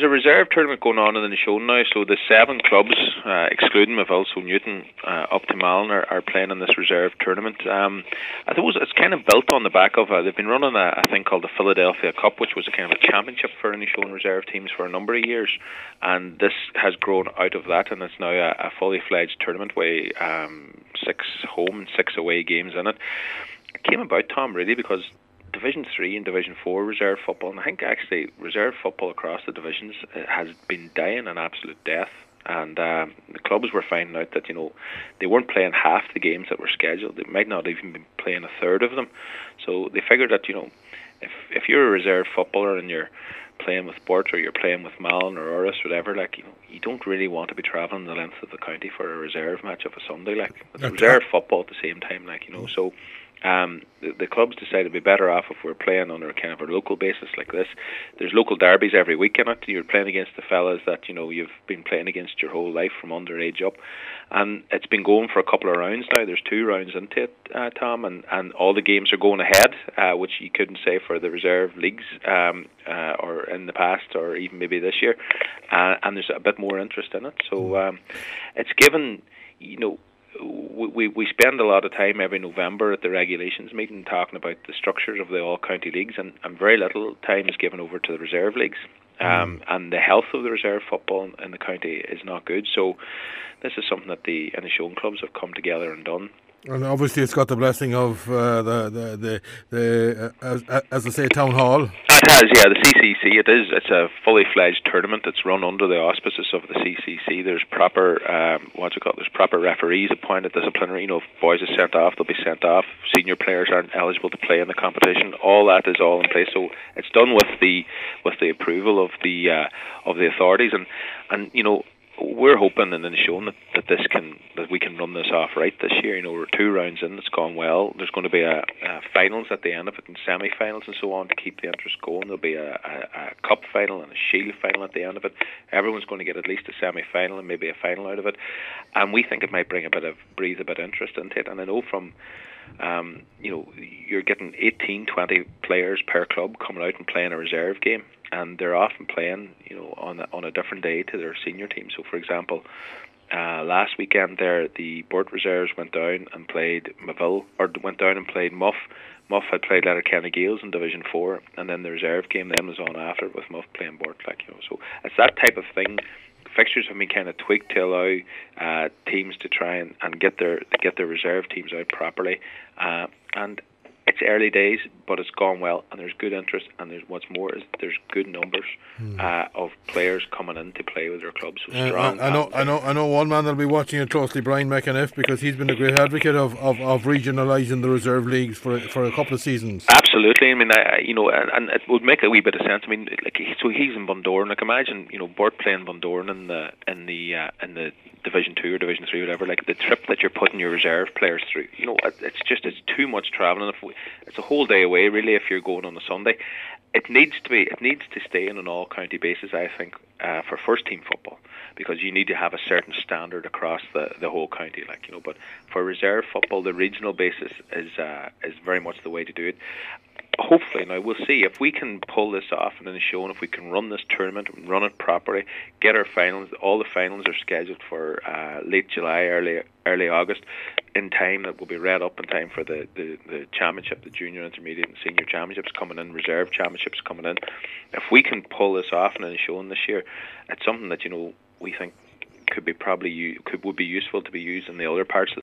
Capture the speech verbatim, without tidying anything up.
there's a reserve tournament going on in the show now, so the seven clubs, uh, excluding Maville, so Newton uh, up to Malin, are, are playing in this reserve tournament. Um, I suppose it's kind of built on the back of, uh, they've been running a, a thing called the Philadelphia Cup, which was a kind of a championship for Inishowen reserve teams for a number of years, and this has grown out of that, and it's now a, a fully fledged tournament with um, six home and six away games in it. It came about, Tom, really because Division three and Division four reserve football, and I think actually reserve football across the divisions has been dying an absolute death. And um, the clubs were finding out that, you know, they weren't playing half the games that were scheduled. They might not even be playing a third of them. So they figured that, you know, if if you're a reserve footballer and you're playing with Bort or you're playing with Malin or Oris, whatever, like, you know, you don't really want to be travelling the length of the county for a reserve match of a Sunday, like. It's reserve football at the same time, like, you know, so. Um, the, the clubs decided it'd be better off if we're playing on a kind of a local basis like this. There's local derbies every week in it. You're playing against the fellas that, you know, you've been playing against your whole life from underage up, and it's been going for a couple of rounds now. There's two rounds into it, uh, Tom, and, and all the games are going ahead, uh, which you couldn't say for the reserve leagues um, uh, or in the past or even maybe this year, uh, and there's a bit more interest in it. So um, it's given, you know, We, we spend a lot of time every November at the regulations meeting talking about the structures of the all-county leagues, and, and very little time is given over to the reserve leagues. Um, mm. And the health of the reserve football in the county is not good. So this is something that the Inishowen clubs have come together and done. And obviously it's got the blessing of uh, the the the, the uh, as, as I say, town hall. It has, yeah. The C C C. It is. It's a fully fledged tournament. It's run under the auspices of the C C C. There's proper um, what's it called? There's proper referees appointed, disciplinary. You know, if boys are sent off, they'll be sent off. Senior players aren't eligible to play in the competition. All that is all in place. So it's done with the with the approval of the uh, of the authorities, and and you know. We're hoping and then showing that, that this can that we can run this off right this year. You know, we're two rounds in, it's gone well. There's going to be a, a finals at the end of it and semi-finals and so on to keep the interest going. There'll be a, a, a cup final and a shield final at the end of it. Everyone's going to get at least a semi-final and maybe a final out of it. And we think it might bring a bit of breathe a bit of interest into it. And I know from um, you know, you're getting eighteen, twenty players per club coming out and playing a reserve game. And they're often playing, you know, on a, on a different day to their senior team. So, for example, uh, last weekend there, the Bort reserves went down and played Maville, or went down and played Muff. Muff had played Letterkenny Gales in Division Four, and then the reserve game then was on after with Muff playing Bort. Like, you know, so it's that type of thing. Fixtures have been kind of tweaked to allow uh, teams to try and, and get their get their reserve teams out properly, uh, and. It's early days, but it's gone well, and there's good interest, and there's what's more is there's good numbers mm. uh, of players coming in to play with their clubs. So uh, strong. I, I know, I know, I know. One man that'll be watching it closely, Brian McAniff, because he's been a great advocate of, of, of regionalising the reserve leagues for for a couple of seasons. Absolutely. I mean, I, you know, and, and it would make a wee bit of sense. I mean, like, so he's in Bundoran. Like, imagine, you know, Bort playing Bundoran in the in the uh, in the Division Two or Division Three, whatever. Like the trip that you're putting your reserve players through. You know, it's just it's too much travelling. If we, it's a whole day away, really, if you're going on a Sunday. It needs to be. It needs to stay in an all-county basis, I think, uh, for first-team football, because you need to have a certain standard across the, the whole county, like, you know. But for reserve football, the regional basis is uh, is very much the way to do it. Hopefully, now we'll see if we can pull this off and then show, and if we can run this tournament and run it properly, get our finals. All the finals are scheduled for uh, late July, early early August, in time that will be read up in time for the, the, the championship, the junior, intermediate, and senior championships coming in, reserve championships coming in. If we can pull this off and then show this year, it's something that, you know, we think could be probably could would be useful to be used in the other parts of